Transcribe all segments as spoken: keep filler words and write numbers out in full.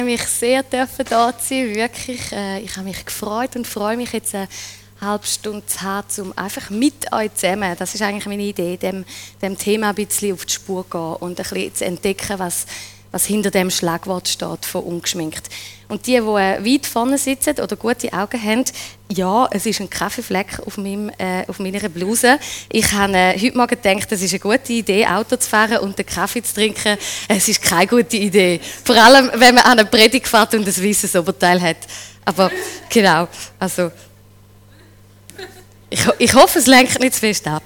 mich sehr dürfen da sein, wirklich. Äh, ich habe mich gefreut und freue mich jetzt eine halbe Stunde zu haben, um einfach mit euch zusammen, das ist eigentlich meine Idee, dem, dem Thema ein bisschen auf die Spur gehen und ein bisschen zu entdecken, was, was hinter dem Schlagwort steht von ungeschminkt. Und die, die weit vorne sitzen oder gute Augen haben, ja, es ist ein Kaffeefleck auf, meinem, äh, auf meiner Bluse. Ich habe äh, heute Morgen gedacht, es ist eine gute Idee, Auto zu fahren und einen Kaffee zu trinken. Es ist keine gute Idee. Vor allem, wenn man an eine Predigt fährt und ein weißes Oberteil hat. Aber genau, also ich, ich hoffe, es lenkt nicht zu fest ab.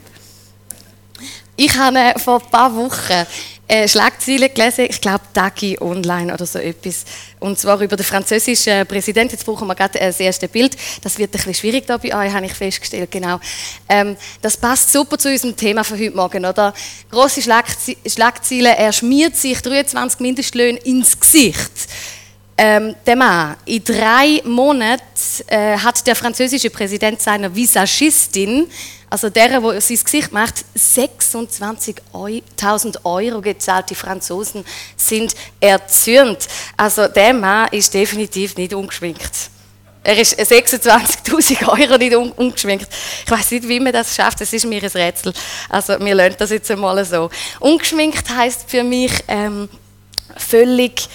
Ich habe äh, vor ein paar Wochen äh, Schlagzeilen gelesen, ich glaube Tagi Online oder so etwas. Und zwar über den französischen Präsidenten. Jetzt brauchen wir gerade das erste Bild. Das wird ein bisschen schwierig da bei euch, habe ich festgestellt. Genau. Ähm, das passt super zu unserem Thema von heute Morgen, oder? Grosse Schlagze- Schlagzeilen, er schmiert sich dreiundzwanzig Mindestlöhne ins Gesicht. Ähm, der Mann, in drei Monaten äh, hat der französische Präsident seiner Visagistin, also der, der sein Gesicht macht, sechsundzwanzigtausend Euro gezahlt. Die Franzosen sind erzürnt. Also der Mann ist definitiv nicht ungeschminkt. Er ist sechsundzwanzigtausend Euro nicht un- ungeschminkt. Ich weiß nicht, wie man das schafft, das ist mir ein Rätsel. Also wir lernen das jetzt einmal so. Ungeschminkt heisst für mich ähm, völlig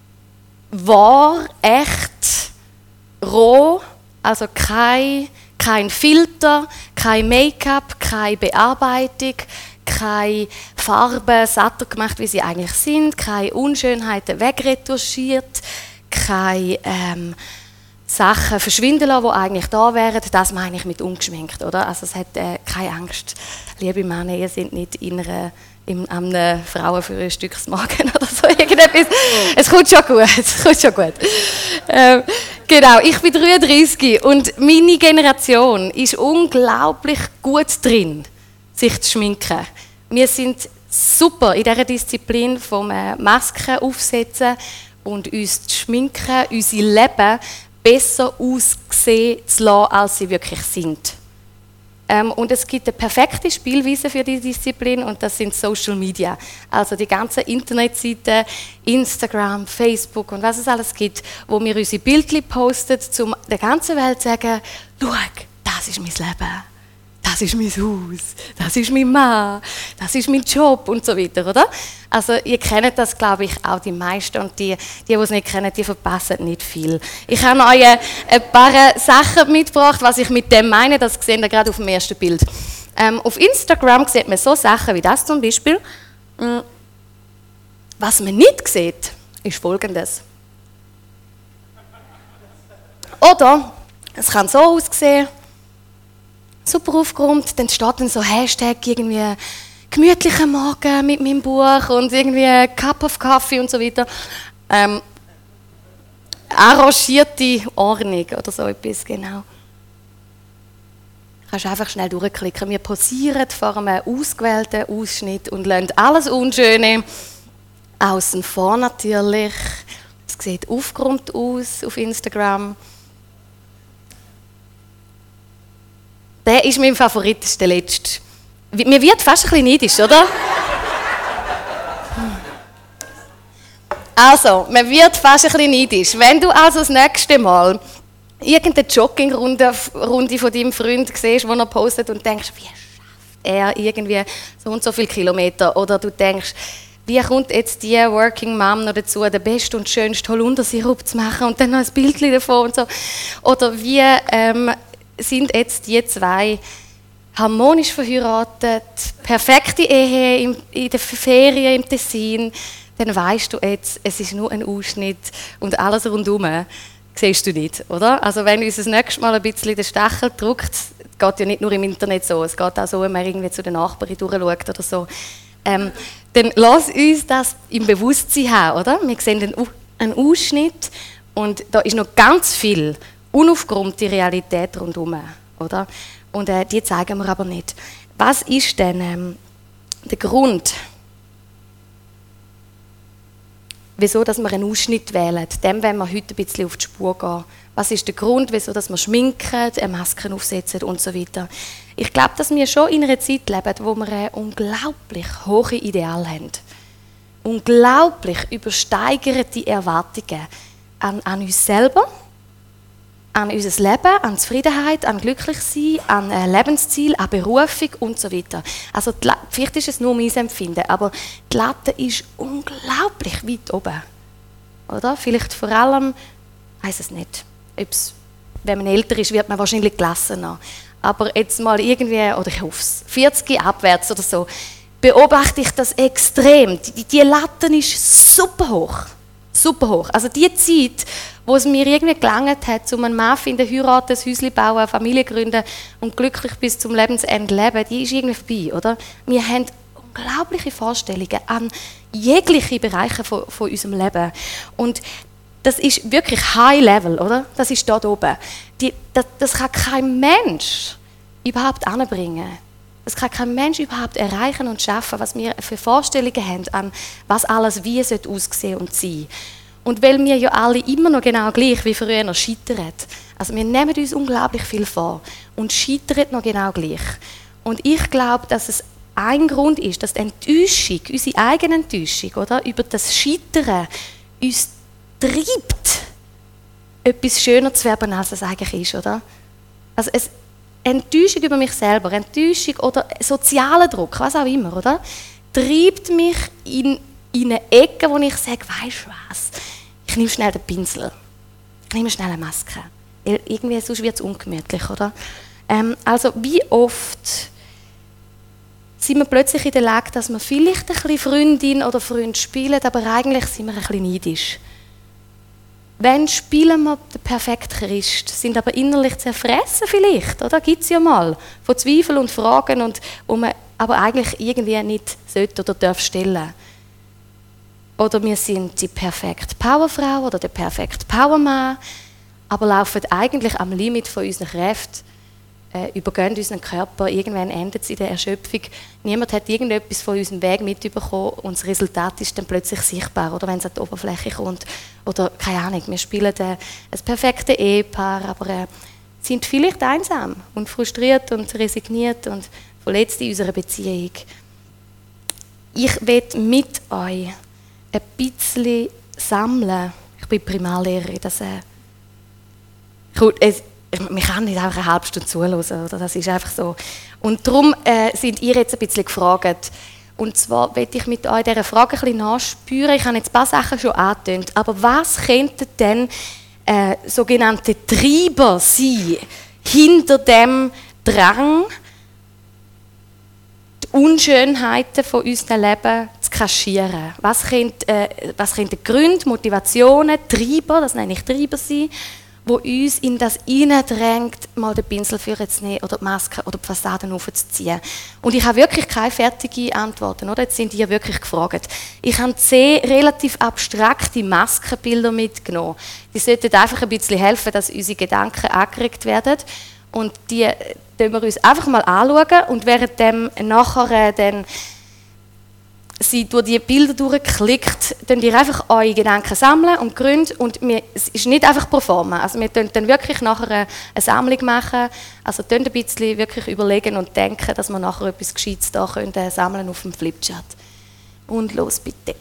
wahr, echt, roh, also kein, kein Filter, kein Make-up, keine Bearbeitung, keine Farben satter gemacht, wie sie eigentlich sind, keine Unschönheiten wegretuschiert, keine ähm, Sachen verschwinden lassen, die eigentlich da wären. Das meine ich mit ungeschminkt, oder? Also es hat äh, keine Angst. Liebe Männer, ihr seid nicht in einer in einem Frauen für ein Stück Magen oder so irgendetwas. Es kommt schon gut, es kommt schon gut. Ähm, genau, ich bin dreiunddreißig und meine Generation ist unglaublich gut drin, sich zu schminken. Wir sind super in dieser Disziplin vom Masken aufsetzen und uns zu schminken, unser Leben besser aussehen zu lassen, als sie wirklich sind. Ähm, und es gibt eine perfekte Spielweise für diese Disziplin und das sind Social Media. Also die ganzen Internetseiten, Instagram, Facebook und was es alles gibt, wo wir unsere Bildchen posten, um der ganzen Welt zu sagen, schau, das ist mein Leben, das ist mein Haus, das ist mein Mann, das ist mein Job und so weiter, oder? Also ihr kennt das, glaube ich, auch die meisten und die, die, die es nicht kennen, die verpassen nicht viel. Ich habe euch ein paar Sachen mitgebracht, was ich mit dem meine, das seht ihr gerade auf dem ersten Bild. Ähm, auf Instagram sieht man so Sachen wie das zum Beispiel. Was man nicht sieht, ist Folgendes. Oder, es kann so aussehen, super aufgeräumt, dann steht dann so Hashtag irgendwie gemütlicher Morgen mit meinem Buch und irgendwie Cup of Coffee und so weiter. Ähm, arrangierte Ordnung oder so etwas, genau. Du kannst einfach schnell durchklicken. Wir posieren vor einem ausgewählten Ausschnitt und lassen alles Unschöne außen vor natürlich. Es sieht aufgeräumt aus auf Instagram. Der ist mein Favorit, das ist der letzte. Mir wird fast ein bisschen neidisch, oder? Also, man wird fast ein bisschen neidisch. Wenn du also das nächste Mal irgendeine Joggingrunde Runde von deinem Freund siehst, die er postet und denkst, wie schafft er irgendwie so und so viele Kilometer? Oder du denkst, wie kommt jetzt die Working Mom noch dazu, den besten und schönsten Holundersirup zu machen und dann noch ein Bild davon und so? Oder wie ähm, sind jetzt die zwei harmonisch verheiratet, perfekte Ehe in, in den Ferien im Tessin, dann weißt du jetzt, es ist nur ein Ausschnitt und alles rundherum siehst du nicht, oder? Also wenn uns das nächste Mal ein bisschen den Stachel drückt, geht ja nicht nur im Internet so, es geht auch so, wenn man irgendwie zu den Nachbarn durchschaut oder so, ähm, dann lass uns das im Bewusstsein haben, oder? Wir sehen einen, einen Ausschnitt und da ist noch ganz viel unaufgeräumte Realität rundherum, oder? Und äh, die zeigen wir aber nicht. Was ist denn ähm, der Grund, wieso dass wir einen Ausschnitt wählen? Dem wollen wir heute ein bisschen auf die Spur gehen. Was ist der Grund, wieso dass wir schminken, Masken aufsetzen und so weiter? Ich glaube, dass wir schon in einer Zeit leben, wo wir ein unglaublich hohe Ideal haben. Unglaublich übersteigerte Erwartungen. an, an uns selber, an unser Leben, an Zufriedenheit, an Glücklichsein, an äh, Lebensziel, an Berufung und so weiter. Also die, vielleicht ist es nur mein Empfinden, aber die Latte ist unglaublich weit oben. Oder? Vielleicht vor allem, ich weiss es nicht, ob's, wenn man älter ist, wird man wahrscheinlich gelassener. Aber jetzt mal irgendwie, oder ich hoffe es, vierzig abwärts oder so, beobachte ich das extrem. Die, die Latte ist super hoch. Super hoch. Also die Zeit, wo es mir irgendwie gelangt hat, um einen Mann zu finden, heiraten, ein Häuschen bauen, eine Familie gründen und glücklich bis zum Lebensende leben, die ist irgendwie vorbei, oder? Wir haben unglaubliche Vorstellungen an jegliche Bereiche von, von unserem Leben. Und das ist wirklich High Level, oder? Das ist dort oben. Die, das, das kann kein Mensch überhaupt anbringen. Das kann kein Mensch überhaupt erreichen und schaffen, was wir für Vorstellungen haben, an was alles wie sollte aussehen und sein. Und weil wir ja alle immer noch genau gleich wie früher scheitern. Also wir nehmen uns unglaublich viel vor und scheitern noch genau gleich. Und ich glaube, dass es ein Grund ist, dass die Enttäuschung, unsere eigene Enttäuschung, oder, über das Scheitern uns treibt, etwas schöner zu werden, als es eigentlich ist, oder? Also es Enttäuschung über mich selber, Enttäuschung oder sozialer Druck, was auch immer, oder? Treibt mich in, in eine Ecke, wo ich sage, weisst du was, ich nehme schnell den Pinsel, ich nehme schnell eine Maske. Irgendwie, sonst wird es ungemütlich, oder? Ähm, also wie oft sind wir plötzlich in der Lage, dass wir vielleicht ein bisschen Freundin oder Freund spielen, aber eigentlich sind wir ein bisschen neidisch. Wenn spielen wir den perfekten Christ, sind aber innerlich zerfressen vielleicht, oder? Gibt es ja mal, von Zweifeln und Fragen, und, wo man aber eigentlich irgendwie nicht sollte oder darf stellen. Oder wir sind die perfekte Powerfrau oder der perfekte Powermann, aber laufen eigentlich am Limit von unseren Kräften, äh, übergehen unseren Körper, irgendwann endet es in der Erschöpfung. Niemand hat irgendetwas von unserem Weg mitbekommen und das Resultat ist dann plötzlich sichtbar, oder wenn es an die Oberfläche kommt. Oder, keine Ahnung, wir spielen äh, ein perfektes Ehepaar, aber äh, sind vielleicht einsam und frustriert und resigniert und verletzt in unserer Beziehung. Ich will mit euch ein bisschen sammeln. Ich bin Primarlehrerin, das äh, gut, es, man kann nicht einfach eine halbe Stunde zuhören, oder? Das ist einfach so. Und darum äh, sind ihr jetzt ein bisschen gefragt. Und zwar möchte ich mit euch dieser Frage ein bisschen nachspüren. Ich habe jetzt ein paar Sachen schon angetönt. Aber was könnten denn äh, sogenannte Treiber sein hinter dem Drang, die Unschönheiten von unserem Leben zu kaschieren? Was könnten äh, was könnte Gründe, Motivationen, Treiber, das nenne ich Treiber sein, wo uns in das hineindrängt, mal den Pinsel führen zu nehmen oder die Maske oder die Fassaden aufzuziehen. Und ich habe wirklich keine fertigen Antworten, oder? Jetzt sind ihr wirklich gefragt. Ich habe zehn relativ abstrakte Maskenbilder mitgenommen. Die sollten einfach ein bisschen helfen, dass unsere Gedanken angeregt werden. Und die schauen wir uns einfach mal anschauen und während dem nachher dann sie durch die Bilder durchklickt, dann ihr einfach eure Gedanken sammeln und Gründe, und wir, es ist nicht einfach pro forma, also wir können dann wirklich nachher eine, eine Sammlung machen, also ein bisschen wirklich überlegen und denken, dass wir nachher etwas Gescheites da können sammeln auf dem Flipchart. Und los bitte.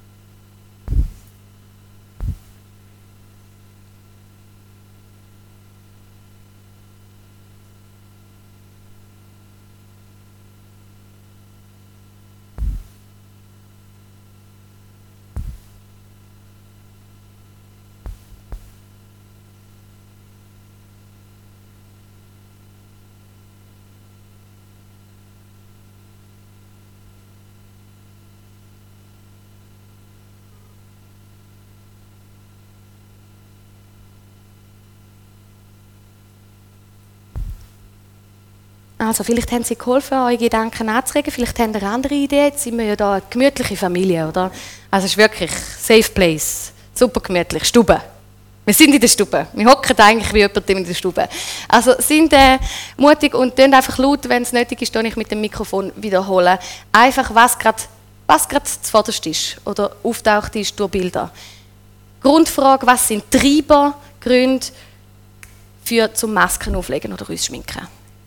Also vielleicht haben Sie geholfen, eure Gedanken anzuregen, vielleicht haben Sie eine andere Idee. Jetzt sind wir ja da eine gemütliche Familie, oder? Also es ist wirklich safe place, super gemütlich, Stube. Wir sind in der Stube, wir hocken eigentlich wie jemand in der Stube. Also sind äh, mutig und tun einfach laut, wenn es nötig ist, ich mit dem Mikrofon wiederholen. Einfach, was gerade was gerade zuvorderst ist oder auftaucht ist durch Bilder. Grundfrage, was sind Treiber, Gründe für zum Masken auflegen oder ausschminken?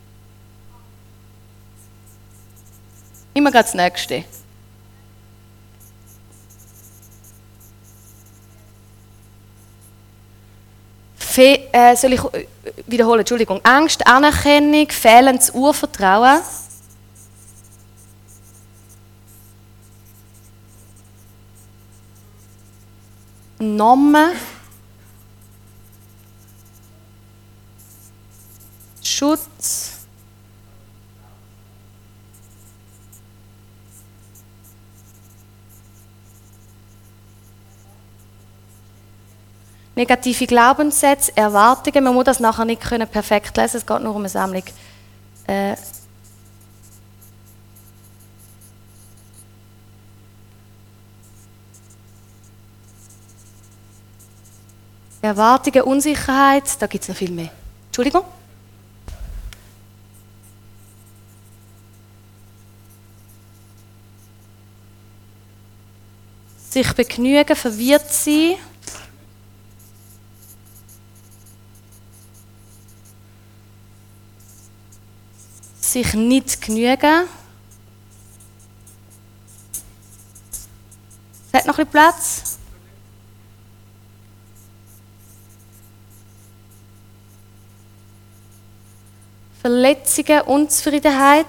Immer gerade das Nächste. Fe äh, soll ich wiederholen? Entschuldigung. Angst, Anerkennung, fehlendes Urvertrauen. Normen. Schutz. Negative Glaubenssätze, Erwartungen. Man muss das nachher nicht können perfekt lesen, es geht nur um eine Sammlung. Äh, Erwartungen, Unsicherheit, da gibt es noch viel mehr. Entschuldigung? Sich begnügen, verwirrt sein. Sich nicht genügen. Es hat noch ein bisschen Platz. Verletzungen, Unzufriedenheit.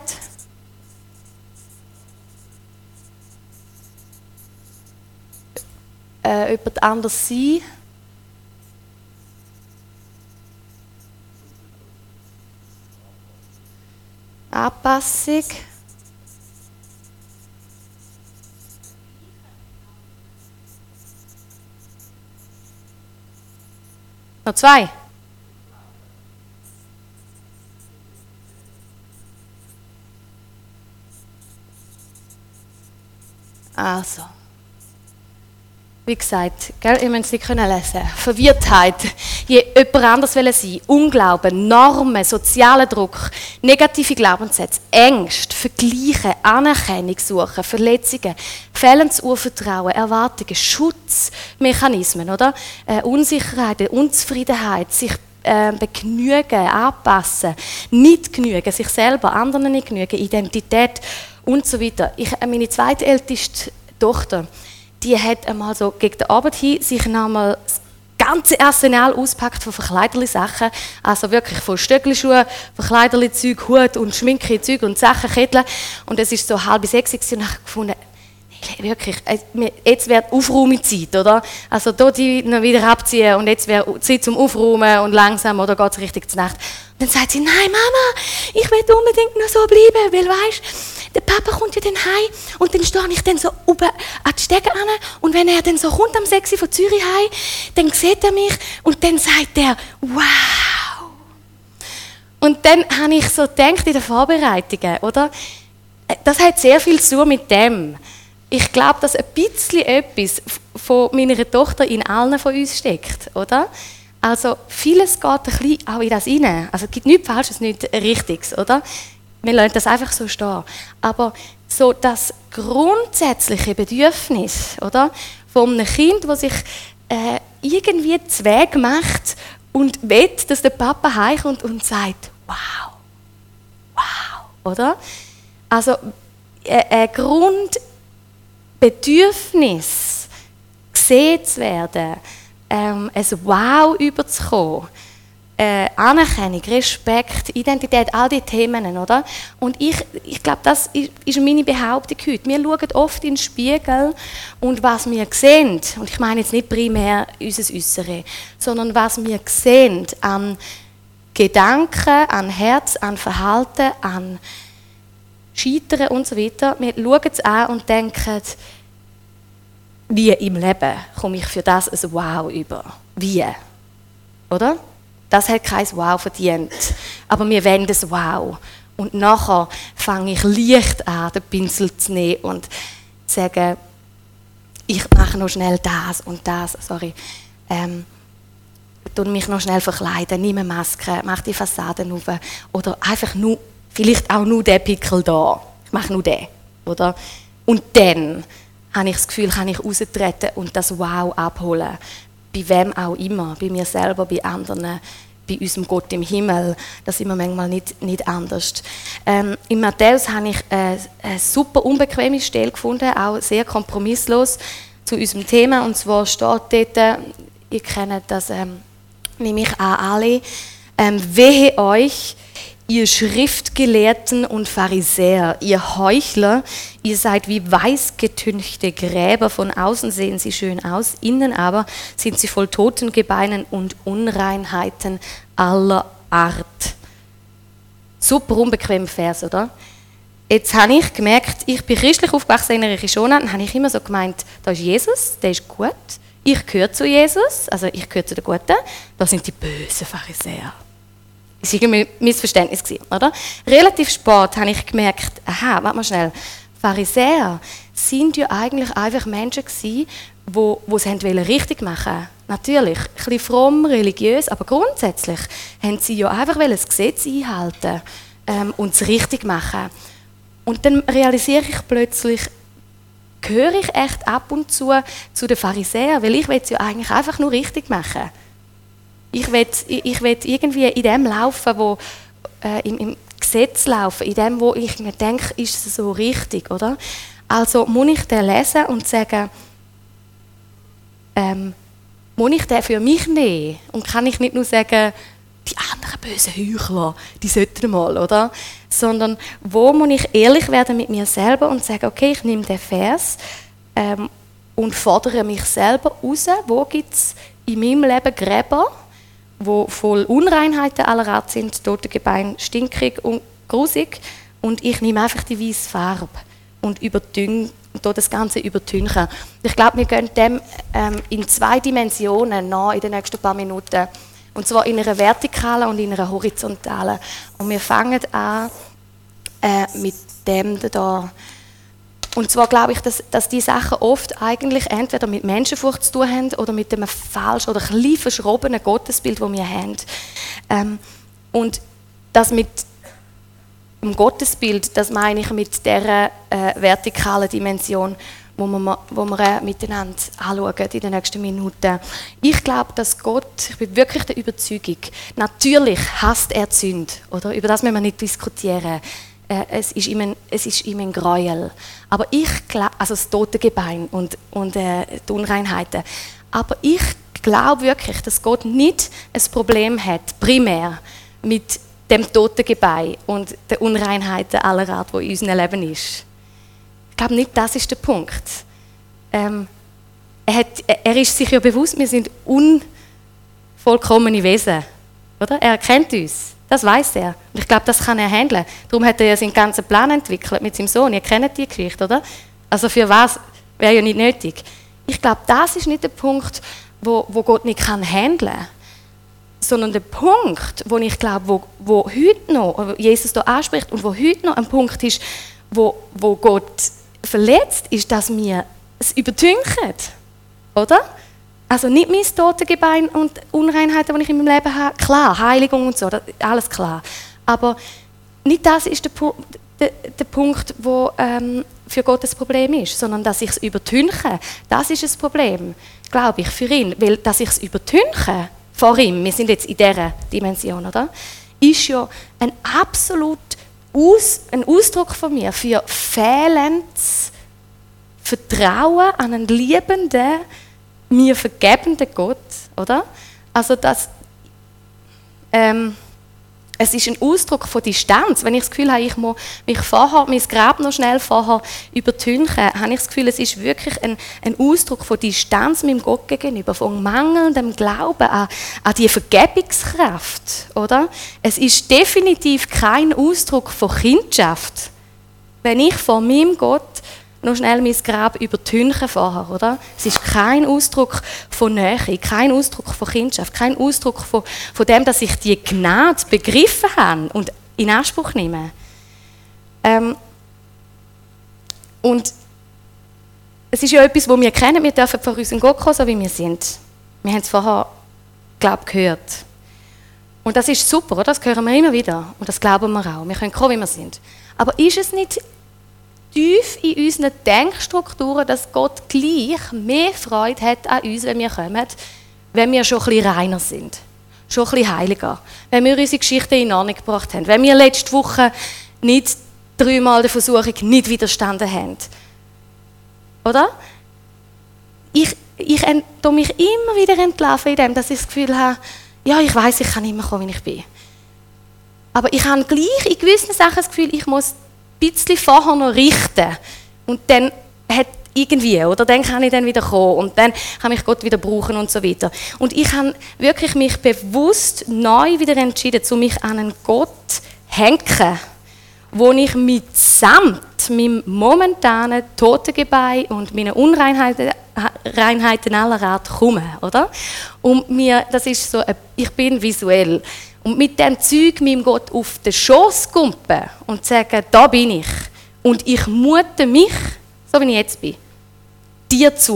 Äh, jemand anders sein. Anpassung. Noch zwei. Also. Wie gesagt, gell, ihr müsst es nicht lesen können. Verwirrtheit, je jemand anders sein wollen, Unglauben, Normen, sozialer Druck, negative Glaubenssätze, Ängste, Vergleiche, Anerkennung suchen, Verletzungen, fehlendes Urvertrauen, Erwartungen, Schutzmechanismen, oder? Äh, Unsicherheit, Unzufriedenheit, sich äh, begnügen, anpassen, nicht genügen, sich selber, anderen nicht genügen, Identität und so weiter. Ich, äh, meine zweitälteste Tochter, die hat einmal so gegen die Arbeit hin sich einmal das ganze Arsenal auspackt von Verkleiderli-Sachen. Also wirklich von Stöckelschuhen, Verkleiderli-Zeug, Hut und Schminke, Zeug und Sachen, Ketteln. Und es war so halb sechs und ich habe gefunden, wirklich, jetzt wäre Aufräumzeit, oder? Also hier die noch wieder abziehen und jetzt wäre Zeit zum Aufräumen und langsam, oder geht es richtig zur Nacht. Und dann sagt sie, nein Mama, ich will unbedingt noch so bleiben, weil weisst, der Papa kommt ja dann heim und dann stehe ich dann so oben an die Stege an und wenn er dann so kommt am sechs Uhr von Zürich heim, dann sieht er mich und dann sagt er, wow. Und dann habe ich so gedacht in den Vorbereitungen, oder? Das hat sehr viel zu tun mit dem. Ich glaube, dass ein bisschen etwas von meiner Tochter in allen von uns steckt, oder? Also vieles geht ein bisschen auch in das rein. Also es gibt nichts Falsches, nichts Richtiges, oder? Wir lassen das einfach so stehen. Aber so das grundsätzliche Bedürfnis, oder, von einem Kind, das sich äh, irgendwie zu Weg macht und will, dass der Papa heimkommt und sagt, wow, wow, oder? Also äh, ein Grundbedürfnis, gesehen zu werden, ähm, ein Wow überzukommen, Äh, Anerkennung, Respekt, Identität, all diese Themen, oder? Und ich, ich glaube, das ist, ist meine Behauptung heute. Wir schauen oft in den Spiegel und was wir sehen, und ich meine jetzt nicht primär unser Äußeres, sondern was wir sehen an Gedanken, an Herz, an Verhalten, an Scheitern und so weiter. Wir schauen es an und denken, wie im Leben komme ich für das ein Wow über? Wie? Oder? Das hat kein Wow verdient. Aber wir wollen das Wow. Und nachher fange ich leicht an, den Pinsel zu nehmen und zu sagen, ich mache noch schnell das und das, sorry. Ähm, und mich noch schnell verkleiden, nehme eine Maske, mache die Fassaden auf. Oder einfach nur, vielleicht auch nur den Pickel da. Ich mache nur den. Oder? Und dann habe ich das Gefühl, kann ich raustreten und das Wow abholen. Bei wem auch immer, bei mir selber, bei anderen, bei unserem Gott im Himmel. Das sind wir manchmal nicht, nicht anders. Ähm, in Matthäus habe ich eine, eine super unbequeme Stelle gefunden, auch sehr kompromisslos zu unserem Thema. Und zwar steht dort, ihr kennt das, ähm, nämlich an alle, ähm, wehe euch, ihr Schriftgelehrten und Pharisäer, ihr Heuchler, ihr seid wie weißgetünchte Gräber, von außen sehen sie schön aus, innen aber sind sie voll Totengebeinen und Unreinheiten aller Art. Super unbequem Vers, oder? Jetzt habe ich gemerkt, ich bin christlich aufgewachsen in einer Rishona, dann habe ich immer so gemeint, da ist Jesus, der ist gut, ich gehöre zu Jesus, also ich gehöre zu den Guten, da sind die bösen Pharisäer. Das war irgendwie ein Missverständnis, oder? Relativ spät habe ich gemerkt, aha, warte mal schnell, Pharisäer sind ja eigentlich einfach Menschen gewesen, die, die es richtig machen wollten. Natürlich, ein bisschen fromm, religiös, aber grundsätzlich haben sie ja einfach das Gesetz einhalten ähm, und es richtig machen. Und dann realisiere ich plötzlich, gehöre ich echt ab und zu zu den Pharisäern, weil ich will es ja eigentlich einfach nur richtig machen. Ich will, ich will irgendwie in dem laufen, wo, äh, im, im Gesetz laufen, in dem, wo ich mir denke, ist es so richtig, oder? Also muss ich den lesen und sagen, ähm, muss ich den für mich nehmen? Und kann ich nicht nur sagen, die anderen bösen Heuchler, die sollten mal, oder? Sondern wo muss ich ehrlich werden mit mir selber und sagen, okay, ich nehme den Vers ähm, und fordere mich selber raus, wo gibt es in meinem Leben Gräber, wo voll Unreinheiten aller Art sind, Totengebein, stinkig und grusig, und ich nehme einfach die weiße Farbe und überdünge das Ganze übertünchen. Ich glaube, wir gehen dem ähm, in zwei Dimensionen nach in den nächsten paar Minuten. Und zwar in einer vertikalen und in einer horizontalen. Und wir fangen an äh, mit dem da. Und zwar glaube ich, dass, dass die Sachen oft eigentlich entweder mit Menschenfurcht zu tun haben oder mit einem falsch oder ein bisschen verschrobenen Gottesbild, das wir haben. Ähm, und das mit dem Gottesbild, das meine ich mit dieser äh, vertikalen Dimension, wo wir, wo wir äh, miteinander anschauen in den nächsten Minuten. Ich glaube, dass Gott, ich bin wirklich der Überzeugung, natürlich hasst er die Sünde, oder? Über das müssen wir nicht diskutieren. Äh, es, ist ihm ein, es ist ihm ein Gräuel. Aber ich glaube, also das Totengebein und, und äh, die Unreinheiten. Aber ich glaube wirklich, dass Gott nicht ein Problem hat, primär mit dem Totengebein und den Unreinheiten aller Art, die in unserem Leben ist. Ich glaube nicht, das ist der Punkt. Ähm, er, hat, er ist sich ja bewusst, wir sind unvollkommene Wesen. Oder? Er kennt uns, das weiß er. Und ich glaube, das kann er handeln. Darum hat er ja seinen ganzen Plan entwickelt mit seinem Sohn. Ihr kennt die Geschichte, oder? Also für was wäre ja nicht nötig. Ich glaube, das ist nicht der Punkt, wo, wo Gott nicht kann handeln kann. Sondern der Punkt, wo ich glaube, wo, wo heute noch, wo Jesus da anspricht und wo heute noch ein Punkt ist, wo, wo Gott verletzt, ist, dass wir es übertünchen. Oder? Also nicht mein Totengebein und Unreinheiten, die ich in meinem Leben habe. Klar, Heiligung und so, alles klar. Aber nicht das ist der, der, der Punkt, wo ähm, für Gott das Problem ist, sondern dass ich es übertünche. Das ist das Problem, glaube ich, für ihn. Weil, dass ich es übertünche vor ihm, wir sind jetzt in dieser Dimension, oder? Ist ja ein absolut Aus, ein Ausdruck von mir für fehlendes Vertrauen an einen liebenden, mir vergebenden Gott, oder? Also das, ähm, es ist ein Ausdruck von Distanz. Wenn ich das Gefühl habe, ich muss mich vorher, mein Grab noch schnell vorher übertünchen, habe ich das Gefühl, es ist wirklich ein, ein Ausdruck von Distanz meinem Gott gegenüber, von mangelndem Glauben an, an die Vergebungskraft, oder? Es ist definitiv kein Ausdruck von Kindschaft, wenn ich vor meinem Gott noch schnell mein Grab übertünchen vorher, oder? Es ist kein Ausdruck von Nähe, kein Ausdruck von Kindschaft, kein Ausdruck von, von dem, dass ich die Gnade begriffen habe und in Anspruch nehme. Ähm, und es ist ja etwas, das wir kennen, wir dürfen vor unseren Gott kommen, so wie wir sind. Wir haben es vorher, glaube ich, gehört. Und das ist super, oder? Das hören wir immer wieder und das glauben wir auch. Wir können kommen, wie wir sind. Aber ist es nicht tief in unseren Denkstrukturen, dass Gott gleich mehr Freude hat an uns, wenn wir kommen, wenn wir schon ein bisschen reiner sind, schon ein bisschen heiliger, wenn wir unsere Geschichte in Ordnung gebracht haben, wenn wir letzte Woche nicht dreimal der Versuchung nicht widerstanden haben. Oder? Ich, ich tue mich immer wieder entlarven in dem, dass ich das Gefühl habe, ja, ich weiß, ich kann immer kommen, wie ich bin. Aber ich habe gleich in gewissen Sachen das Gefühl, ich muss ein bisschen vorher noch richten. Und dann hat irgendwie, oder dann kann ich dann wieder kommen und dann kann mich Gott wieder brauchen und so weiter. Und ich habe wirklich mich bewusst neu wieder entschieden, zu mich an einen Gott hängen, wo ich mitsamt meinem momentanen Totengebein und meinen Unreinheiten Reinheiten aller Art komme, oder? Und mir, das ist so, ich bin visuell. Und mit dem Zeug meinem Gott auf den Schoss kumpen und sagen, da bin ich. Und ich mute mich, so wie ich jetzt bin, dir zu.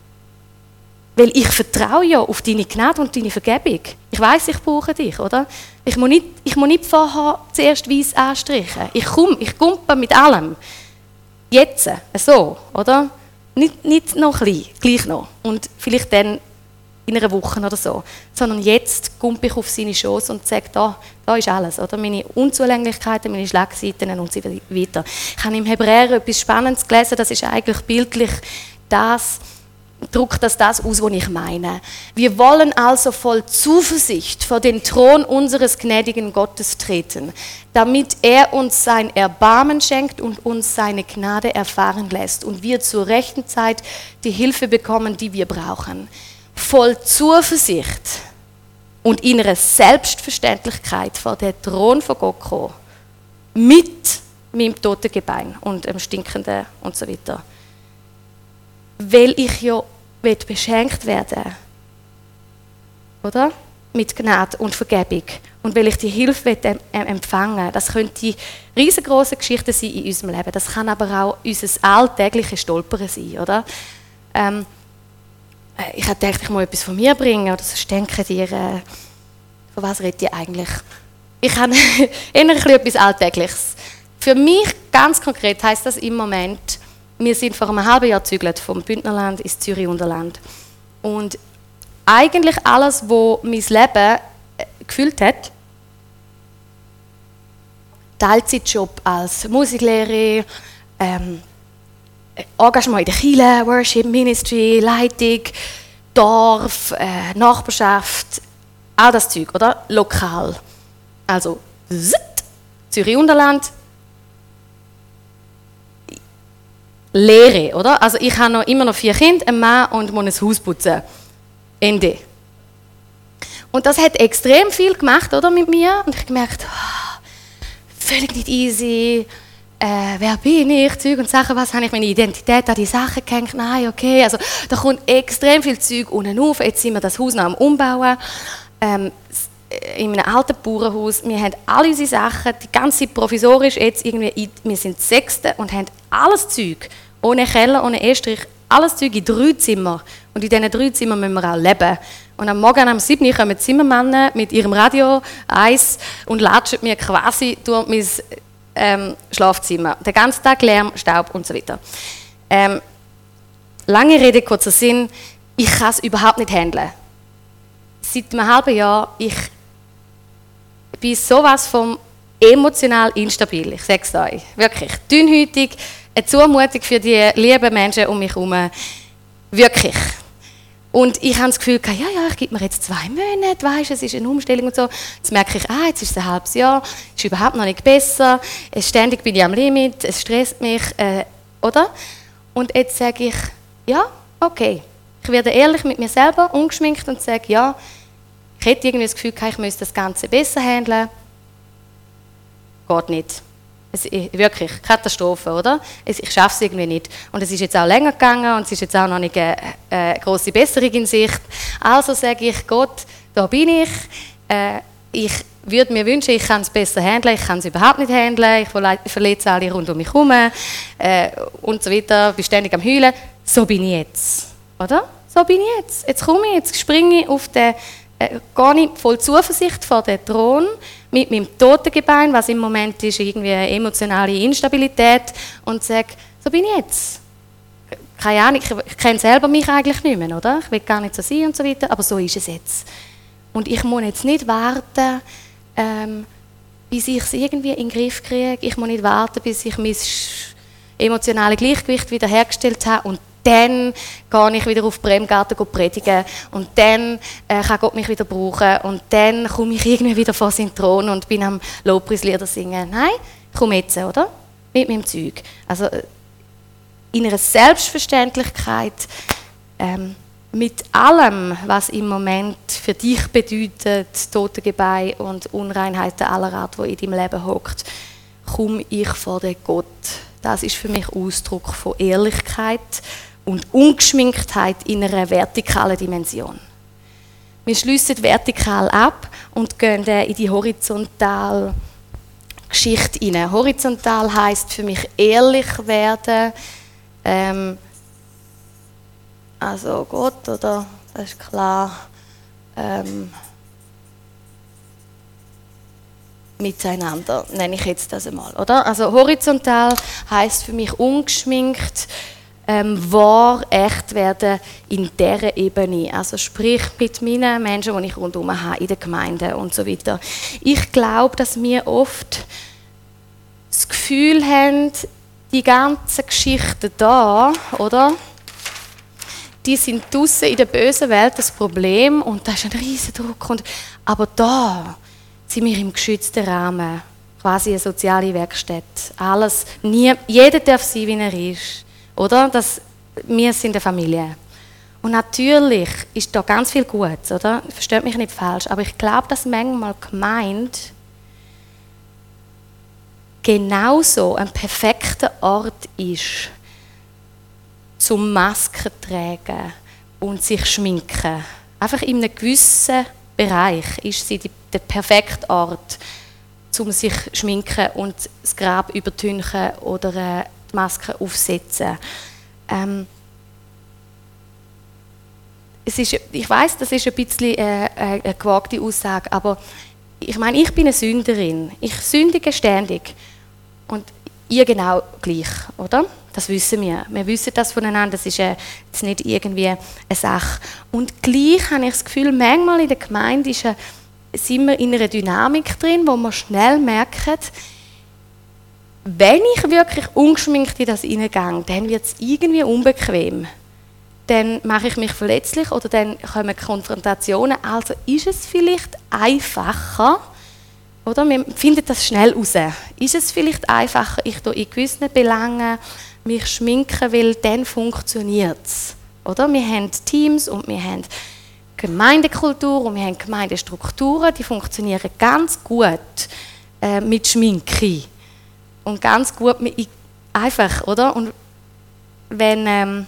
Weil ich vertraue ja auf deine Gnade und deine Vergebung. Ich weiss, ich brauche dich, oder? Ich muss nicht, ich muss nicht vorher zuerst weiss anstreichen. Ich komme, ich kumpe mit allem. Jetzt, so, oder? Nicht, nicht noch ein bisschen, gleich noch. Und vielleicht dann in einer Woche oder so. Sondern jetzt kumpe ich auf seine Schoß und sage, da, da ist alles, oder? Meine Unzulänglichkeiten, meine Schlagseiten und so weiter. Ich habe im Hebräer etwas Spannendes gelesen, das ist eigentlich bildlich das, drückt das das aus, was ich meine. Wir wollen also voll Zuversicht vor den Thron unseres gnädigen Gottes treten, damit er uns sein Erbarmen schenkt und uns seine Gnade erfahren lässt und wir zur rechten Zeit die Hilfe bekommen, die wir brauchen. Voll Zuversicht und innerer Selbstverständlichkeit vor den Thron von Gott kommen, mit meinem toten Gebein und dem stinkenden und so weiter. Weil ich ja beschenkt werden, oder? Mit Gnade und Vergebung. Und weil ich die Hilfe empfangen will, das könnte riesengroße Geschichten sein in unserem Leben. Das kann aber auch unser alltägliches Stolpern sein, oder? Ähm, ich habe gedacht, ich muss etwas von mir bringen, oder sonst denken die, äh, von was redet ihr eigentlich? Ich habe eher ein bisschen etwas Alltägliches. Für mich ganz konkret heisst das im Moment, wir sind vor einem halben Jahr gezügelt vom Bündnerland ins Zürich-Unterland. Und eigentlich alles, was mein Leben gefüllt hat, Teilzeitjob als Musiklehrerin, ähm, Engagement in der Kirche, Worship, Ministry, Leitung, Dorf, äh, Nachbarschaft, all das Zeug, oder? Lokal. Also, Zürich-Unterland, Lehre, oder? Also ich habe noch, immer noch vier Kinder, einen Mann und muss ein Haus putzen. Ende. Und das hat extrem viel gemacht, oder, mit mir. Und ich habe gemerkt, oh, völlig nicht easy. Äh, wer bin ich? Zeug und Sachen, was habe ich meine Identität an die Sachen gehängt? Nein, okay. Also da kommt extrem viel Zeug unten auf. Jetzt sind wir das Haus noch am Umbauen. Ähm, in einem alten Bauernhaus. Wir haben alle unsere Sachen, die ganze Zeit provisorisch, jetzt irgendwie, wir sind Sechste und haben alles Zeug, ohne Keller, ohne Estrich, alles Zeug in drei Zimmern. Und in diesen drei Zimmern müssen wir auch leben. Und am Morgen um sieben Uhr kommen Zimmermänner mit ihrem Radio, Eis und latschen mir quasi durch mein ähm, Schlafzimmer. Den ganzen Tag Lärm, Staub und so weiter. Ähm, lange Rede, kurzer Sinn, ich kann es überhaupt nicht handeln. Seit einem halben Jahr, ich bin sowas von emotional instabil, ich sage es euch. Wirklich, dünnhäutig, eine Zumutung für die lieben Menschen um mich herum. Wirklich. Und ich habe das Gefühl, ja, ja, ich gebe mir jetzt zwei Monate, weißt, es ist eine Umstellung und so. Jetzt merke ich, ah, jetzt ist es ein halbes Jahr, es ist überhaupt noch nicht besser, ständig bin ich am Limit, es stresst mich, äh, oder? Und jetzt sage ich, ja, okay. Ich werde ehrlich mit mir selber, ungeschminkt und sage, ja, ich hätte irgendwie das Gefühl, ich müsste das Ganze besser handeln. Geht nicht. Es ist wirklich Katastrophe, oder? Ich schaffe es irgendwie nicht. Und es ist jetzt auch länger gegangen und es ist jetzt auch noch nicht eine, eine grosse Besserung in Sicht. Also sage ich, Gott, da bin ich. Äh, ich würde mir wünschen, ich kann es besser handeln. Ich kann es überhaupt nicht handeln. Ich verletze alle rund um mich herum äh, und so weiter. Bin ständig am Heulen. So bin ich jetzt, oder? So bin ich jetzt. Jetzt komme ich, jetzt springe ich auf den, äh, gehe ich voll Zuversicht vor den Thron mit meinem Totengebein, was im Moment ist irgendwie eine emotionale Instabilität, und sage, so bin ich jetzt. Keine Ahnung, ich kenne selber mich eigentlich nicht mehr, oder? Ich will gar nicht so sein und so weiter, aber so ist es jetzt. Und ich muss jetzt nicht warten, ähm, bis ich es irgendwie in den Griff kriege. Ich muss nicht warten, bis ich mein emotionales Gleichgewicht wiederhergestellt habe und dann gehe ich wieder auf Bremgarten predigen und dann äh, kann Gott mich wieder brauchen und dann komme ich irgendwie wieder vor seinen Thron und bin am Lobpreislieder singen. Nein, ich komme jetzt, oder? Mit meinem Zeug. Also in einer Selbstverständlichkeit, ähm, mit allem, was im Moment für dich bedeutet, Totengebeih und Unreinheiten aller Art, die in deinem Leben hockt, komme ich vor den Gott. Das ist für mich Ausdruck von Ehrlichkeit und Ungeschminktheit in einer vertikalen Dimension. Wir schliessen vertikal ab und gehen in die horizontale Geschichte hinein. Horizontal heisst für mich ehrlich werden. Ähm, also Gott, oder? Das ist klar. Ähm, miteinander, nenne ich jetzt das einmal, oder? Also horizontal heisst für mich ungeschminkt, ähm, wahr, echt werden in dieser Ebene. Also sprich mit meinen Menschen, die ich rundherum habe, in der Gemeinde und so weiter. Ich glaube, dass wir oft das Gefühl haben, die ganzen Geschichten da, oder? Die sind draussen in der bösen Welt das Problem und da ist ein riesen Druck. Und, aber da sind wir im geschützten Rahmen, quasi eine soziale Werkstatt. Alles, nie, jeder darf sein, wie er ist, oder? Das, wir sind eine Familie. Und natürlich ist da ganz viel Gutes, oder? Versteht mich nicht falsch, aber ich glaube, dass manchmal gemeint genauso ein perfekter Ort ist, zum Masken tragen und sich schminken. Einfach in einem gewissen Bereich ist sie die, der perfekte Ort, um sich schminken und das Grab übertünchen oder äh, die Maske aufsetzen. Ähm, es ist, ich weiss, das ist ein bisschen äh, eine gewagte Aussage, aber ich meine, ich bin eine Sünderin. Ich sündige ständig. Und ihr genau gleich, oder? Das wissen wir. Wir wissen das voneinander, das ist äh, jetzt nicht irgendwie eine Sache. Und gleich habe ich das Gefühl, manchmal in der Gemeinde ist, äh, sind wir in einer Dynamik drin, wo wir schnell merken, wenn ich wirklich ungeschminkt in das hineingehe, dann wird es irgendwie unbequem. Dann mache ich mich verletzlich oder dann kommen Konfrontationen. Also ist es vielleicht einfacher, oder? Wir finden das schnell raus. Ist es vielleicht einfacher, ich tue in gewissen Belangen mich schminken, weil dann funktioniert es. Oder? Wir haben Teams und wir haben Gemeindekultur und wir haben Gemeindestrukturen, die funktionieren ganz gut äh, mit Schminke. Und ganz gut mit, einfach, oder? Und wenn, ähm,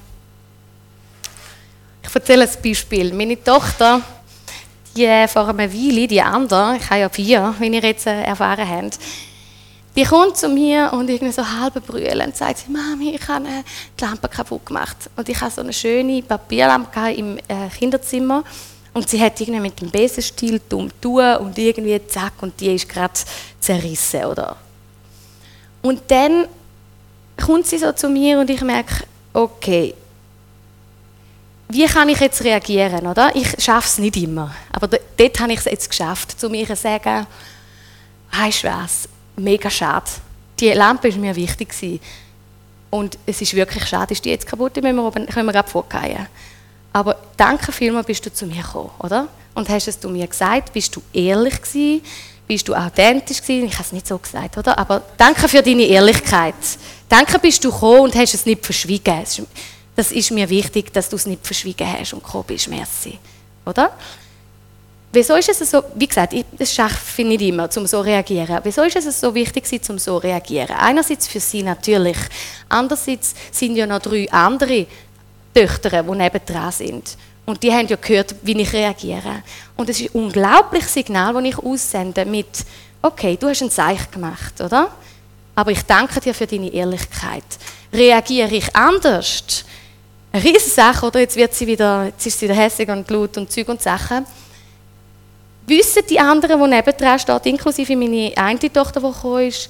ich erzähle ein Beispiel. Meine Tochter, die vor einer Weile, die andere, ich habe ja vier, wie ihr jetzt äh, erfahren habt, die kommt zu mir und irgendwie so halb brüllen und sagt, Mami, ich habe äh, die Lampe kaputt gemacht. Und ich habe so eine schöne Papierlampe im äh, Kinderzimmer und sie hat irgendwie mit dem Besenstiel dumm tun und irgendwie zack und die ist gerade zerrissen, oder? Und dann kommt sie so zu mir und ich merke, okay, wie kann ich jetzt reagieren, oder? Ich schaffe es nicht immer, aber dort habe ich es jetzt geschafft, zu mir zu sagen, weisst du was, mega schade. Die Lampe war mir wichtig gewesen. Und es ist wirklich schade, ist die jetzt kaputt, die müssen wir, oben, können wir gerade vorgehen. Aber danke vielmals, bist du zu mir gekommen, oder? Und hast es du mir gesagt, bist du ehrlich gewesen, bist du authentisch gewesen? Ich habe es nicht so gesagt, oder? Aber danke für deine Ehrlichkeit. Danke, bist du gekommen und hast es nicht verschwiegen. Das ist mir wichtig, dass du es nicht verschwiegen hast und gekommen bist. Merci. Oder? Wieso ist es so, wie gesagt, ich, das schaffe ich nicht immer, um so zu reagieren. Wieso ist es so wichtig, um so zu reagieren? Einerseits für sie natürlich. Andererseits sind ja noch drei andere Töchter, die nebendran sind. Und die haben ja gehört, wie ich reagiere. Und es ist ein unglaubliches Signal, das ich aussende mit, okay, du hast ein Zeichen gemacht, oder? Aber ich danke dir für deine Ehrlichkeit. Reagiere ich anders? Eine riesige Sache, oder? Jetzt wird sie wieder, jetzt ist sie wieder hässig und laut und Zeug und Sachen. Wissen die anderen, die nebendran stehen, inklusive meine eine Tochter, die gekommen ist,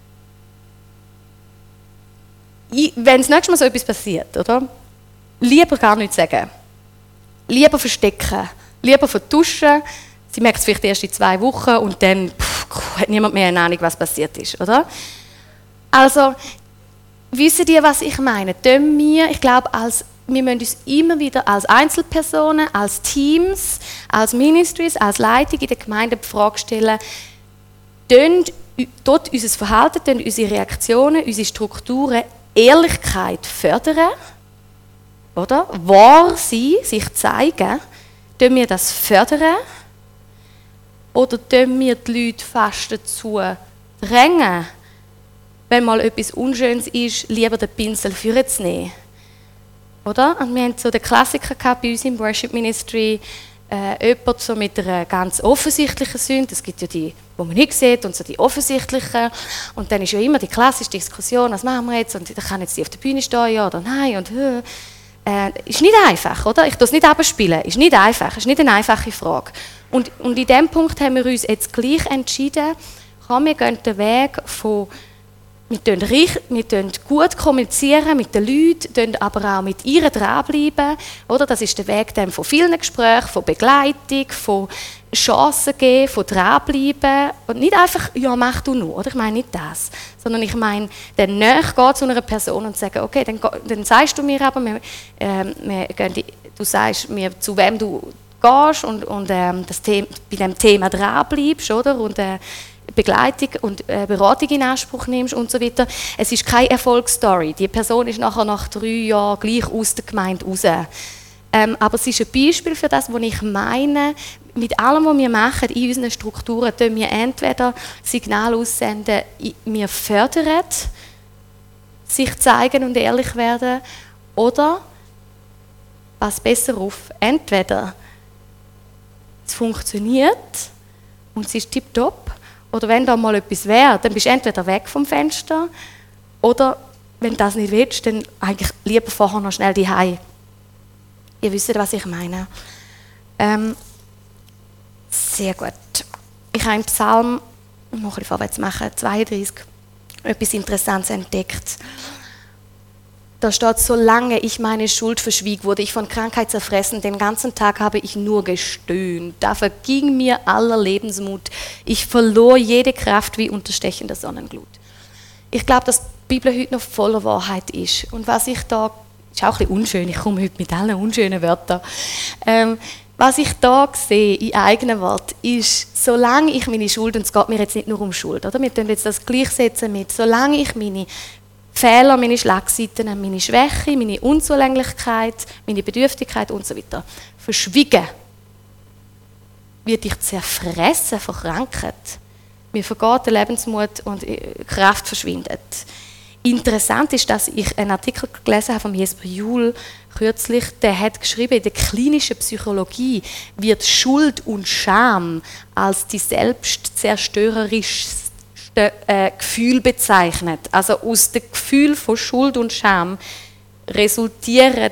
wenn das nächste Mal so etwas passiert, oder? Lieber gar nichts sagen. Lieber verstecken. Lieber vertuschen. Sie merkt es vielleicht erst in zwei Wochen und dann pff, hat niemand mehr eine Ahnung, was passiert ist, oder? Also, wissen die, was ich meine? Tun wir, ich glaube, als wir müssen uns immer wieder als Einzelpersonen, als Teams, als Ministries, als Leitung in der Gemeinde die Frage stellen, tun dort unser Verhalten, tun unsere Reaktionen, unsere Strukturen Ehrlichkeit fördern? Oder? Wahr sein, sich zeigen, tun wir das fördern? Oder tun wir die Leute fast dazu drängen, wenn mal etwas Unschönes ist, lieber den Pinsel vorzunehmen? Oder? Und wir hatten so den Klassiker gehabt bei uns im Worship Ministry, äh, jemand so mit einer ganz offensichtlichen Sünde, es gibt ja die, die man nicht sieht, und so die offensichtlichen. Und dann ist ja immer die klassische Diskussion, was machen wir jetzt, und dann kann jetzt die auf der Bühne stehen, ja oder nein, und äh, äh, ist nicht einfach, oder? Ich tue es nicht abspielen, ist nicht einfach, ist nicht eine einfache Frage. Und, und in diesem Punkt haben wir uns jetzt gleich entschieden, komm, wir gehen den Weg von Wir können, wir können gut kommunizieren mit den Leuten, können aber auch mit ihnen dranbleiben. Oder? Das ist der Weg dann von vielen Gesprächen, von Begleitung, von Chancen geben, von dranbleiben. Und nicht einfach, ja, mach du nur. Oder? Ich meine nicht das. Sondern ich meine, dann näher gehen zu einer Person und sagen, okay, dann, dann sagst du mir aber, wir, äh, wir gehen, du sagst mir, zu wem du gehst und, und äh, das Thema, bei diesem Thema dranbleibst. Oder? Und, äh, Begleitung und äh, Beratung in Anspruch nimmst und so weiter. Es ist keine Erfolgsstory. Die Person ist nachher nach drei Jahren gleich aus der Gemeinde raus. Ähm, aber es ist ein Beispiel für das, was ich meine. Mit allem, was wir machen in unseren Strukturen, tun wir entweder Signal aussenden, wir fördern, sich zeigen und ehrlich werden, oder, was besser auf, entweder es funktioniert und es ist tipptopp, oder wenn da mal etwas wäre, dann bist du entweder weg vom Fenster, oder wenn du das nicht willst, dann eigentlich lieber vorher noch schnell die Hause. Ihr wisst, was ich meine. Ähm, sehr gut. Ich habe im Psalm, noch ein bisschen vorwärts machen, zweiunddreißig, etwas Interessantes entdeckt. Da steht, solange ich meine Schuld verschwieg, wurde ich von Krankheit zerfressen. Den ganzen Tag habe ich nur gestöhnt. Da verging mir aller Lebensmut. Ich verlor jede Kraft wie unter stechender Sonnenglut. Ich glaube, dass die Bibel heute noch voller Wahrheit ist. Und was ich da, ist auch ein bisschen unschön, ich komme heute mit allen unschönen Wörtern. Ähm, was ich da sehe, in eigenen Worten, ist, solange ich meine Schuld, und es geht mir jetzt nicht nur um Schuld, oder? Wir können jetzt das gleichsetzen mit, solange ich meine Fehler, meine Schlagseiten, meine Schwäche, meine Unzulänglichkeit, meine Bedürftigkeit und so weiter verschwiegen, wird dich zerfressen von Krankheit. Mir vergeht der Lebensmut und die Kraft verschwindet. Interessant ist, dass ich einen Artikel gelesen habe von Jesper Juhl kürzlich, der hat geschrieben, in der klinischen Psychologie wird Schuld und Scham als die selbstzerstörerischste Äh, Gefühl bezeichnet. Also aus dem Gefühl von Schuld und Scham resultieren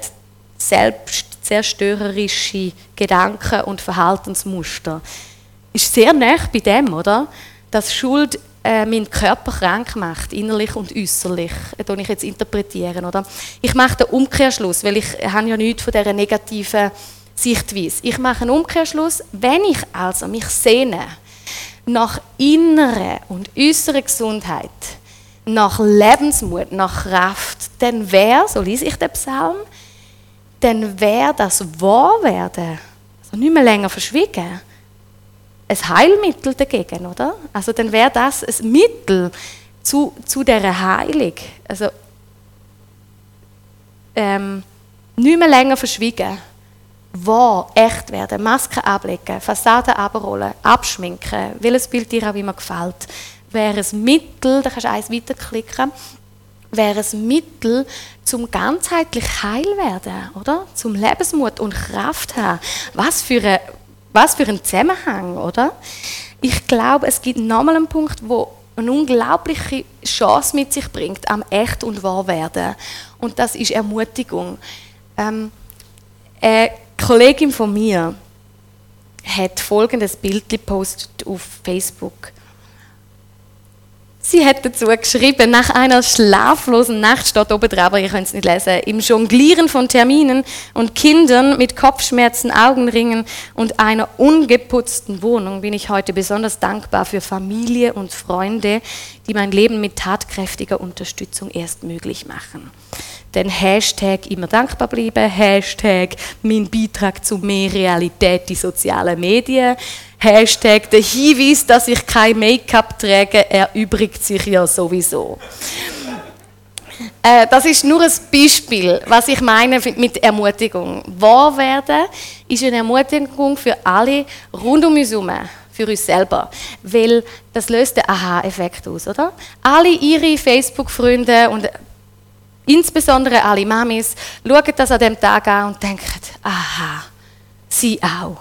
selbstzerstörerische Gedanken und Verhaltensmuster. Ist sehr nah bei dem, oder? Dass Schuld äh, meinen Körper krank macht, innerlich und äußerlich. Das kann ich jetzt interpretieren, oder? Ich mache den Umkehrschluss, weil ich habe ja nichts von dieser negativen Sichtweise. Ich mache einen Umkehrschluss, wenn ich also mich sehne nach innerer und äußerer Gesundheit, nach Lebensmut, nach Kraft, dann wäre, so lese ich den Psalm, dann wäre das Wahrwerden, also nicht mehr länger verschwiegen, ein Heilmittel dagegen, oder? Also dann wäre das ein Mittel zu, zu dieser Heilung. Also ähm, nicht mehr länger verschwiegen. Wahr, echt werden, Masken ablegen, Fassaden abrollen, abschminken, welches Bild dir auch immer gefällt, wäre ein Mittel, da kannst du eins weiterklicken, wäre ein Mittel zum ganzheitlich heil werden, oder? Zum Lebensmut und Kraft haben. Was für ein, was für ein Zusammenhang, oder? Ich glaube, es gibt nochmal einen Punkt, wo eine unglaubliche Chance mit sich bringt, am echt und wahr werden. Und das ist Ermutigung. Ähm, äh, Eine Kollegin von mir hat folgendes Bild gepostet auf Facebook. Sie hat dazu geschrieben, nach einer schlaflosen Nacht, steht oben dran, aber ihr könnt es nicht lesen, im Jonglieren von Terminen und Kindern mit Kopfschmerzen, Augenringen und einer ungeputzten Wohnung bin ich heute besonders dankbar für Familie und Freunde, die mein Leben mit tatkräftiger Unterstützung erst möglich machen. Dann Hashtag immer dankbar bleiben, Hashtag mein Beitrag zu mehr Realität in sozialen Medien, Hashtag der Hinweis, dass ich kein Make-up trage, erübrigt sich ja sowieso. Äh, das ist nur ein Beispiel, was ich meine mit Ermutigung. Wahr werden ist eine Ermutigung für alle rund um uns herum, für uns selber. Weil das löst den Aha-Effekt aus, oder? Alle ihre Facebook-Freunde und insbesondere alle Mamis schauen das an diesem Tag an und denken, aha, sie auch.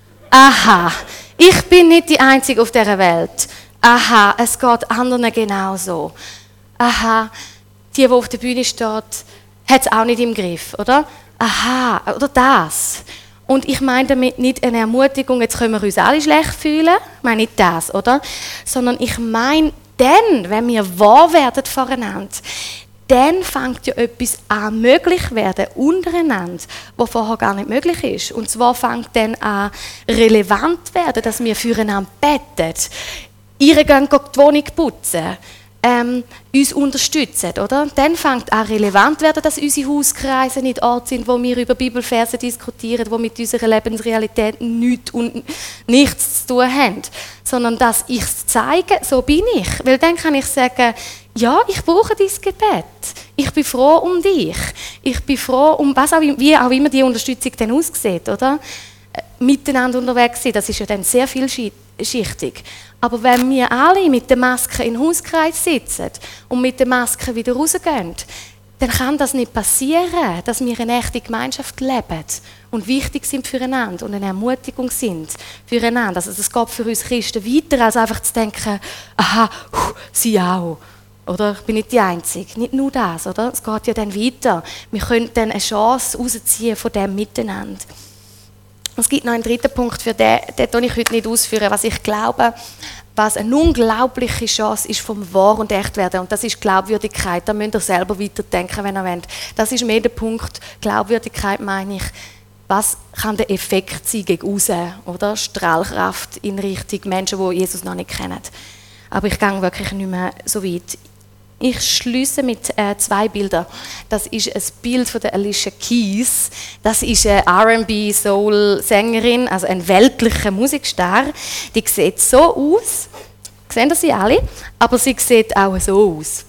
Aha, ich bin nicht die Einzige auf dieser Welt. Aha, es geht anderen genauso. Aha, die, die auf der Bühne steht, hat es auch nicht im Griff, oder? Aha, oder das. Und ich meine damit nicht eine Ermutigung, jetzt können wir uns alle schlecht fühlen. Ich meine nicht das, oder? Sondern ich meine, dann, wenn wir wahr werden voreinander, dann fängt ja etwas an möglich werden untereinander, was vorher gar nicht möglich ist. Und zwar fängt dann an relevant werden, dass wir füreinander beten, ihre gehen die Wohnung putzen, ähm, uns unterstützen, oder? Dann fängt an relevant werden, dass unsere Hauskreise nicht Orte sind, wo wir über Bibelverse diskutieren, die mit unserer Lebensrealität nichts und nichts zu tun haben, sondern dass ich es zeige, so bin ich. Weil dann kann ich sagen, ja, ich brauche dein Gebet. Ich bin froh um dich. Ich bin froh um, was auch, wie auch immer die Unterstützung dann aussieht, oder? Miteinander unterwegs sind, das ist ja dann sehr vielschichtig. Aber wenn wir alle mit der Maske in den Hauskreis sitzen und mit der Maske wieder rausgehen, dann kann das nicht passieren, dass wir eine echte Gemeinschaft leben und wichtig sind füreinander und eine Ermutigung sind füreinander. Also das geht für uns Christen weiter, als einfach zu denken, aha, hu, sie auch. Oder? Ich bin nicht die Einzige. Nicht nur das, oder? Es geht ja dann weiter. Wir können dann eine Chance rausziehen von dem Miteinander. Es gibt noch einen dritten Punkt, für den, den kann ich heute nicht ausführen, was ich glaube, was eine unglaubliche Chance ist vom Wahr und Echtwerden. Und das ist Glaubwürdigkeit. Da müsst ihr selber weiterdenken, wenn ihr wollt. Das ist mehr der Punkt. Glaubwürdigkeit meine ich, was kann der Effekt sein gegen außen, oder? Strahlkraft in Richtung Menschen, die Jesus noch nicht kennen. Aber ich gehe wirklich nicht mehr so weit. Ich schließe mit äh, zwei Bildern. Das ist ein Bild von der Alicia Keys. Das ist eine R and B-Soul-Sängerin, also ein weltlicher Musikstar. Die sieht so aus. Sehen das Sie alle? Aber sie sieht auch so aus.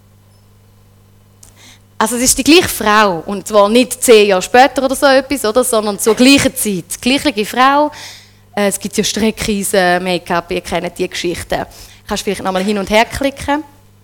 Also es ist die gleiche Frau. Und zwar nicht zehn Jahre später oder so etwas, oder, sondern zur gleichen Zeit. Die gleiche Frau. Äh, es gibt ja Streckeisen, Make-up, ihr kennt die Geschichten. Kannst vielleicht nochmal hin und her klicken.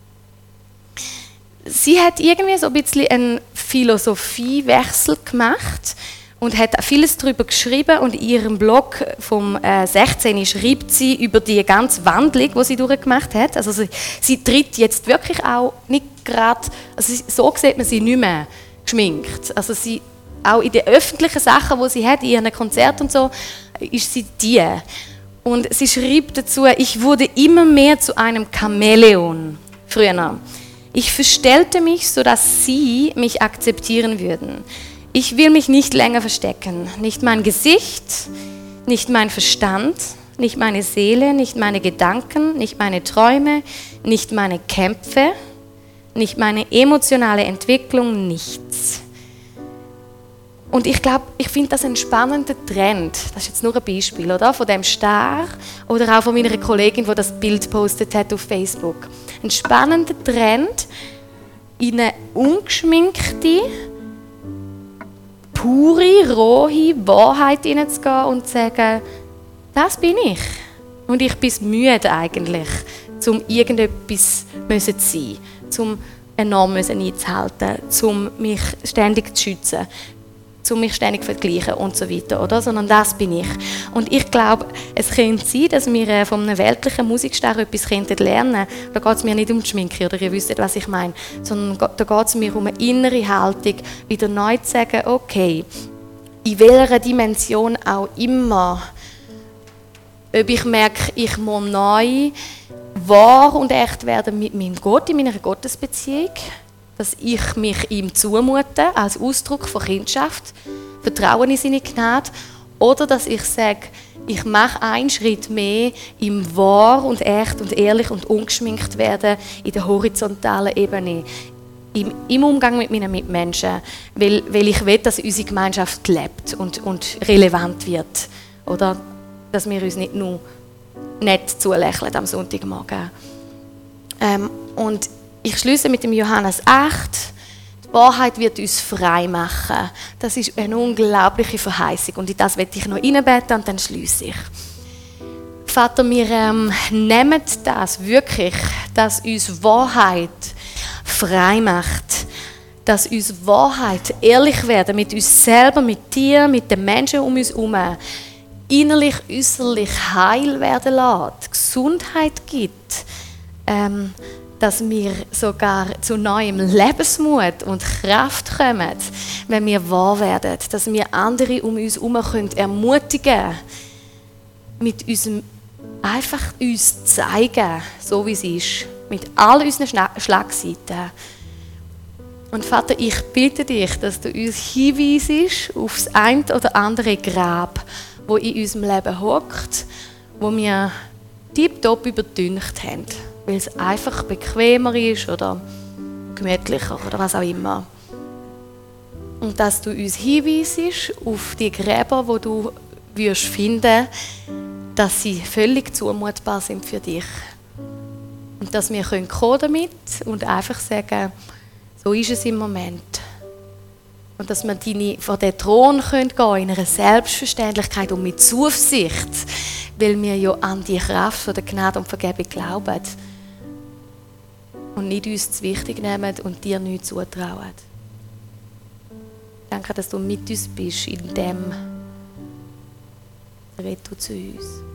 Sie hat irgendwie so ein bisschen einen Philosophiewechsel gemacht und hat vieles darüber geschrieben und in ihrem Blog vom äh, sechzehn schreibt sie über die ganze Wandlung, die sie durchgemacht hat. Also sie, sie tritt jetzt wirklich auch nicht gerade, also so sieht man sie nicht mehr geschminkt. Also sie, auch in den öffentlichen Sachen, die sie hat, in ihren Konzerten und so, ist sie die. Und sie schrieb dazu, ich wurde immer mehr zu einem Chamäleon früher. Ich verstellte mich, sodass sie mich akzeptieren würden. Ich will mich nicht länger verstecken. Nicht mein Gesicht, nicht mein Verstand, nicht meine Seele, nicht meine Gedanken, nicht meine Träume, nicht meine Kämpfe, nicht meine emotionale Entwicklung, nichts. Und ich glaube, ich finde das ein spannender Trend. Das ist jetzt nur ein Beispiel, oder? Von dem Star oder auch von meiner Kollegin, die das Bild postet hat auf Facebook. Ein spannender Trend, in eine ungeschminkte, pure, rohe Wahrheit hineinzugehen und zu sagen, das bin ich. Und ich bin müde eigentlich, um irgendetwas zu sein, um eine Norm einzuhalten, um mich ständig zu schützen, um mich ständig zu vergleichen und so weiter, oder? Sondern das bin ich. Und ich glaube, es könnte sein, dass wir von einem weltlichen Musikstar etwas lernen könnten. Da geht es mir nicht um die Schminke, oder ihr wisst, was ich meine, sondern da geht es mir um eine innere Haltung, wieder neu zu sagen, okay, in welcher Dimension auch immer, ob ich merke, ich muss neu wahr und echt werden mit meinem Gott, in meiner Gottesbeziehung, dass ich mich ihm zumute, als Ausdruck von Kindschaft, Vertrauen in seine Gnade, oder dass ich sage, ich mache einen Schritt mehr im wahr und echt und ehrlich und ungeschminkt werden in der horizontalen Ebene, im, im Umgang mit meinen Mitmenschen, weil, weil ich will, dass unsere Gemeinschaft lebt und, und relevant wird. Oder dass wir uns nicht nur nett zulächeln am Sonntagmorgen. Ähm, und ich schließe mit dem Johannes acht. Die Wahrheit wird uns frei machen. Das ist eine unglaubliche Verheißung. Und in das werde ich noch reinbeten und dann schließe ich. Vater, wir ähm, nehmen das wirklich, dass uns Wahrheit frei macht. Dass uns Wahrheit ehrlich werden mit uns selber, mit dir, mit den Menschen um uns herum. Innerlich, äußerlich heil werden lässt, Gesundheit gibt. Ähm, dass wir sogar zu neuem Lebensmut und Kraft kommen, wenn wir wahr werden. Dass wir andere um uns herum ermutigen können, mit unserem einfach uns zeigen, so wie es ist, mit all unseren Schlagseiten. Und Vater, ich bitte dich, dass du uns hinweisest auf das ein oder andere Grab, wo in unserem Leben hockt, wo wir tiptop überdünkt haben, weil es einfach bequemer ist oder gemütlicher oder was auch immer. Und dass du uns hinweisest auf die Gräber, wo du wirst finden, dass sie völlig zumutbar sind für dich. Und dass wir kommen damit und einfach sagen, so ist es im Moment. Und dass wir deine, vor den Thron gehen können, in einer Selbstverständlichkeit und mit Zuversicht, weil wir ja an die Kraft von der Gnade und Vergebung glauben und nicht uns zu wichtig nehmen und dir nichts zutrauen. Danke, dass du mit uns bist in dem. Red du zu uns.